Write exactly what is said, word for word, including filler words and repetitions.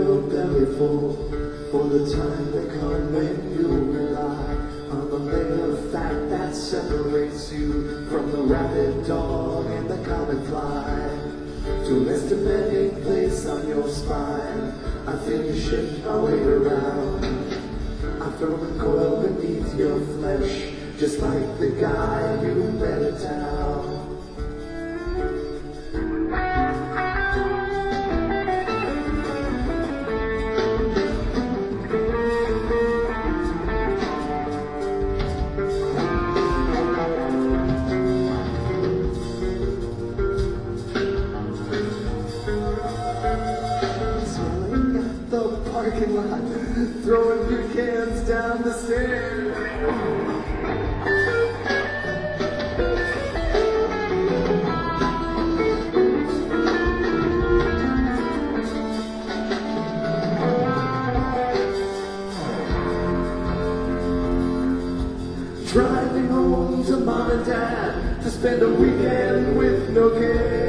your belly full for the time to come when you rely on the layer of fat that separates you from the rabid dog and the common fly. To rest a bedding place on your spine, I feel you shift my weight around. I throw the coil beneath your flesh, just like the guy you met in town. Parking lot, throwing beer cans down the stairs. Driving home to mom and dad to spend a weekend with no care.